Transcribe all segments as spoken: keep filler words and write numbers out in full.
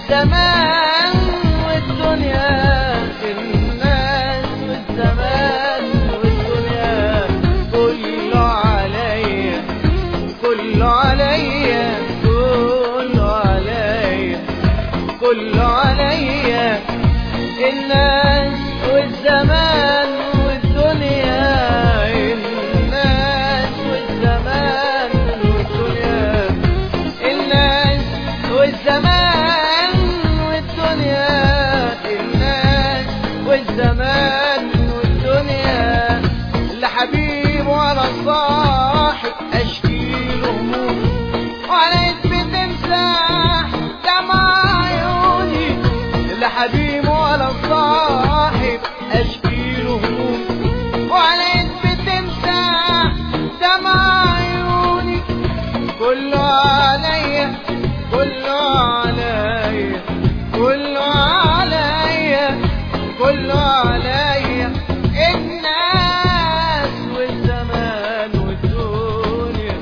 الزمان والدنيا، الناس والزمان والدنيا، كله عليا كله عليا كله عليا كله عليا، الناس والزمان والدنيا، الناس والزمان والدنيا، الناس والزمان والدنيا، الناس والزمان والدنيا، لحبيب ولا صاحب اشكيله هموم، ولا بتمسح دمع عيوني، لحبيب ولا صاحب اشكيله هموم، ولا بتمسح دمع عيوني، كله عليا كله عليا كله عليا كله عليا، الناس والزمان والدنيا.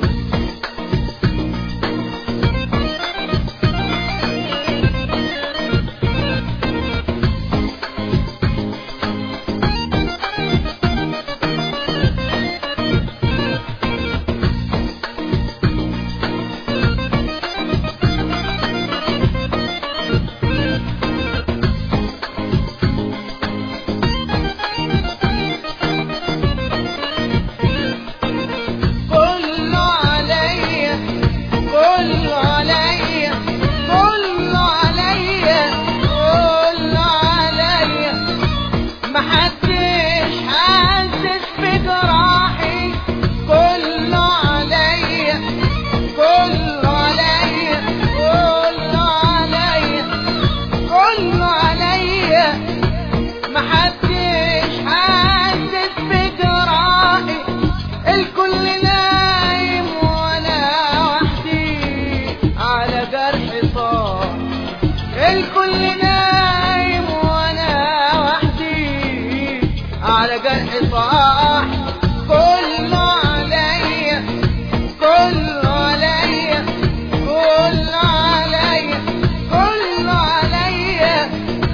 الكل نايم وانا وحدي على جرح صاح، كله عليا كله عليا كله عليا كله عليا،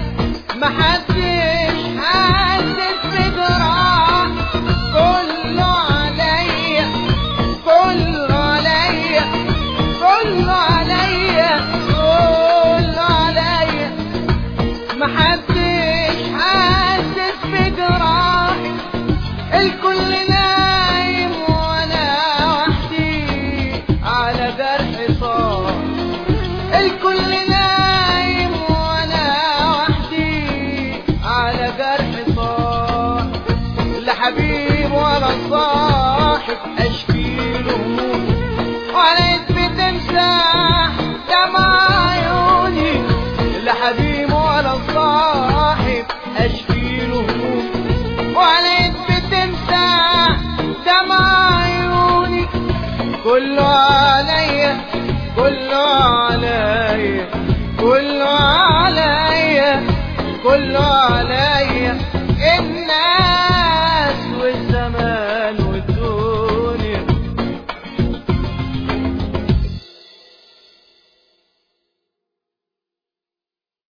محدش حاسس بجراح، كله عليا كله عليا كله عليا محدش حاسس بجراحي، الكل نايم وانا وحدي على جرح صار، الكل نايم وانا وحدي على جرح صار، لحبيب ولا صاحب اشكيله هموم، ولا بتمسح دمع عيوني، لحبيب ولا صاحب اشكيله هموم، ولا بتمسح دمع عيوني، كله عليا كله عليا كله عليا كله عليا.